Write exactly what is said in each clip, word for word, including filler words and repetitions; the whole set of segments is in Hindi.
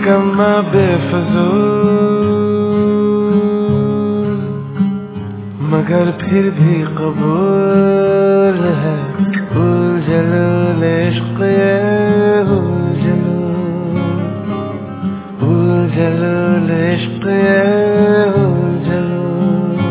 निकम्मा बेफजूल मगर फिर भी कबूल है। उलझलूल इश्क ये उलझलूल, उलझलूल इश्क ये उलझलूल।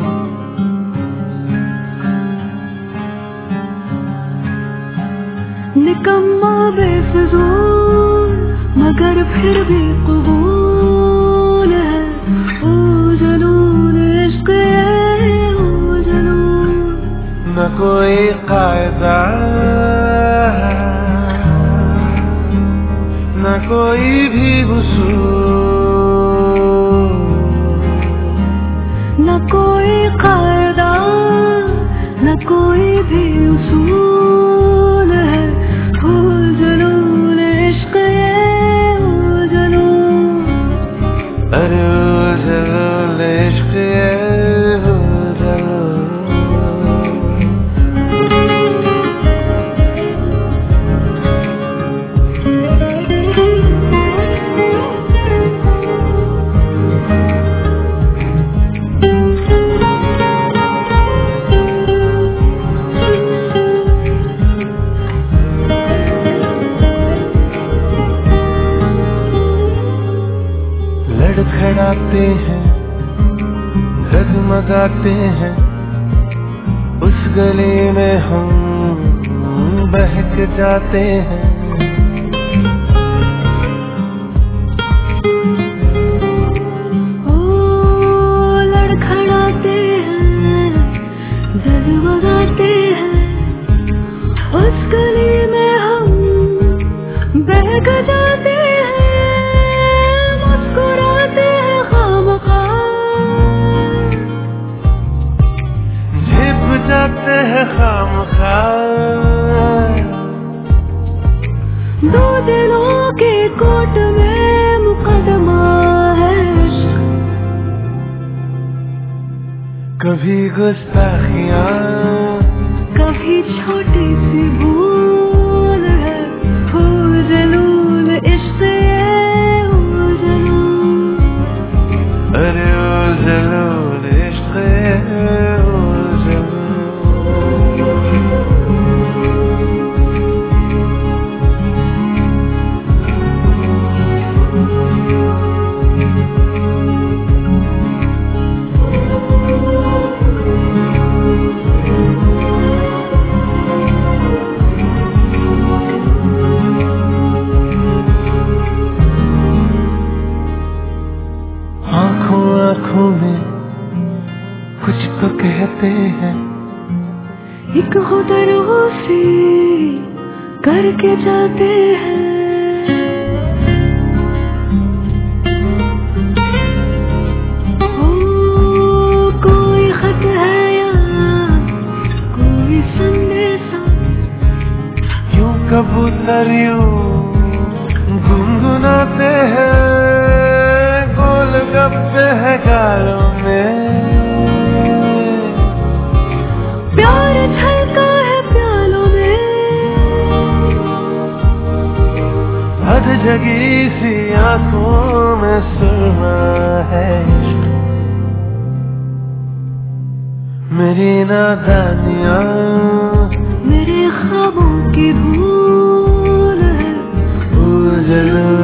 निकम्मा बेफजूल मगर फिर भी कबूल है। उलझलूल इश्क ये उलझलूल। न कोई कायदा न कोई भी उसूल, न कोई कायदा न कोई भी उसूल है। उलझलूल इश्क ये उलझलूल। अरे उलझलूल इश्क ये उलझलूल। लड़खड़ाते हैं डगमगाते हैं उस गली में हम बहक जाते हैं। ओ लड़खड़ाते हैं डगमगाते हैं उस गली में हम बहक जाते हैं। मुस्कुराते हैं खामखा झिप जाते हैं खामखा। दो दिलों के कोट में मुकदमा है इश्क। कभी गुस्ताखियाँ कभी छोटी सी भूल है। उलझलूल इश्क ये उलझलूल। अरे उलझलूल इश्क ये उलझलूल। आँखों आँखों में कुछ तो कहते हैं। एक खुदरूसी करके जाते हैं। ओ कोई खत है या कोई संदेशा। यूं कबूतर यूं गुनगुनाते हैं। गोलगप्पे है गालों में। प्यार छलका है प्यालों में। हद जगी सी आंखों में सुरमा है इश्क। मेरी नादानियाँ मेरे ख्वाबों की भूल है। उलझलूल